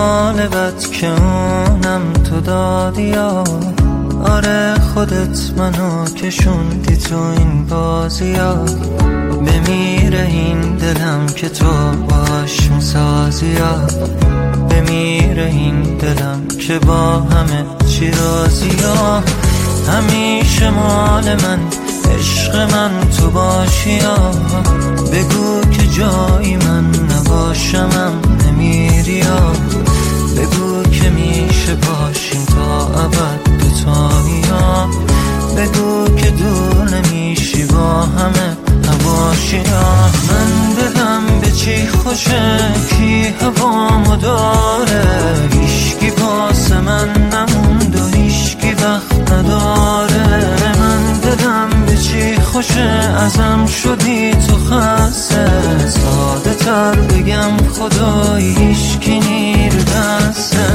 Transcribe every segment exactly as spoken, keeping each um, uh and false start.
حال بد که اونم تو دادی یا آره خودت منو کشوندی تو این بازی ها. بمیره این دلم که تو باش میسازی ها. بمیره این دلم که با همه چی راضی ها. همیشه مال من عشق من تو باشی ها. بگو که جایی من نباشمم نمیری ها. بگو که میشه باشیم تا ابد دوتایی ها. بگو که دور نمیشی با همه نباشی ها. من دلم به چی خوشه کی هوامو داره. هیشکی پاس من نموند و هیشکی وقت نداره. من دلم به چی خوشه ازم شدی تو خسته. ساده تر بگم خدایی هیشکی نیر دسته.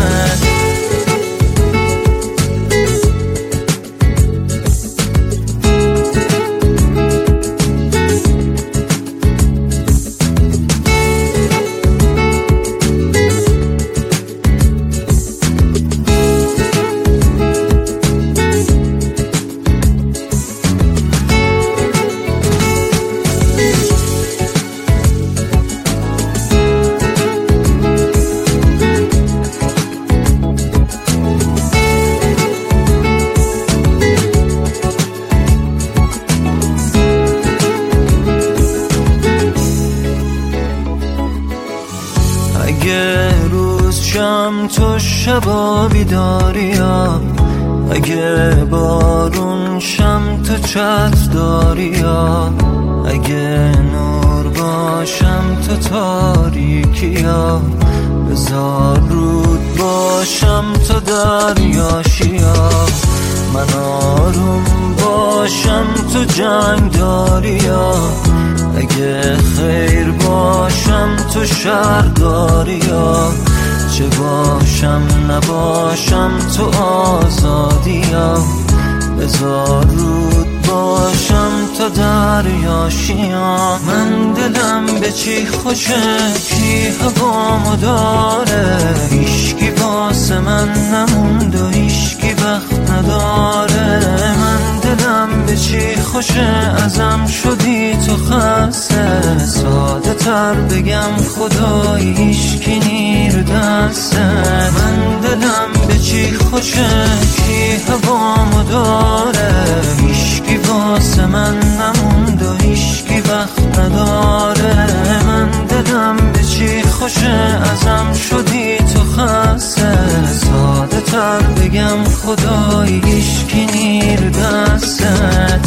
اگه روز شم تو شبا بیداری ها. اگه بارون شم تو چتر داری ها. اگه نور باشم تو تاریکی ها. بذار رود باشم تو دریاشی ها. من آروم باشم تو جنگ داری ها. اگه خیر باشم تو شر داری ها. چه باشم نباشم تو آزادی ها. بذار رود باشم تو دریاشی ها. من دلم به چی خوشه کی هوامو داره. هیشکی واسه من نموند و هیشکی وقت نداره. من دلم به چی خوشه ازم شدی تو خسته. ساده تر بگم خدایی هیشکی نیر دسته. من دلم به چی خوشه کی هوامو داره. هیشکی واسه من نموند و هیشکی وقت نداره. من دلم به چی خوشه ازم شدی تو خسته. ساده تر بگم خدایی هیشکی نیر دستت.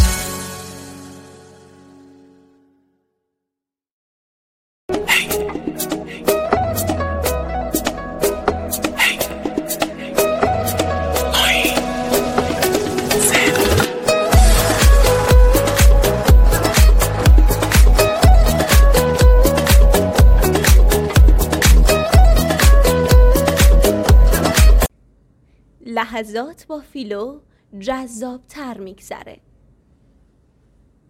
لحظات با فیلو جذاب تر میگذره.